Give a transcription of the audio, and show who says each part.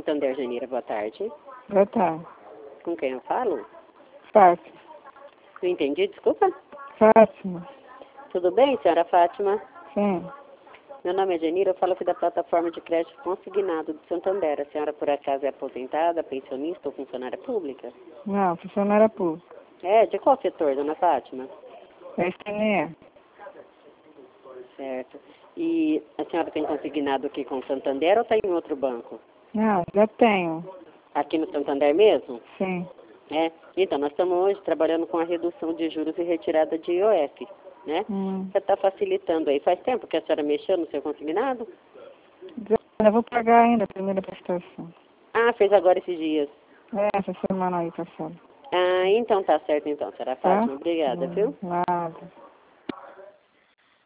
Speaker 1: Santander, Janira, boa tarde.
Speaker 2: Boa tarde.
Speaker 1: Com quem eu falo?
Speaker 2: Fátima.
Speaker 1: Não entendi, desculpa.
Speaker 2: Fátima.
Speaker 1: Tudo bem, senhora Fátima?
Speaker 2: Sim.
Speaker 1: Meu nome é Janira, eu falo aqui da plataforma de crédito consignado do Santander. A senhora, por acaso, é aposentada, pensionista ou funcionária pública?
Speaker 2: Não, funcionária pública.
Speaker 1: É, de qual setor, dona Fátima?
Speaker 2: SNE.
Speaker 1: Certo. E a senhora tem consignado aqui com o Santander ou está em outro banco?
Speaker 2: Não, já tenho.
Speaker 1: Aqui no Santander mesmo?
Speaker 2: Sim.
Speaker 1: É. Então, nós estamos hoje trabalhando com a redução de juros e retirada de IOF, né? Você está facilitando aí. Faz tempo que a senhora mexeu no seu consignado?
Speaker 2: Eu vou pagar ainda a primeira prestação.
Speaker 1: Ah, fez agora esses dias.
Speaker 2: É, essa semana aí passada.
Speaker 1: Ah, então tá certo então, senhora Fátima. Obrigada, viu?
Speaker 2: Nada.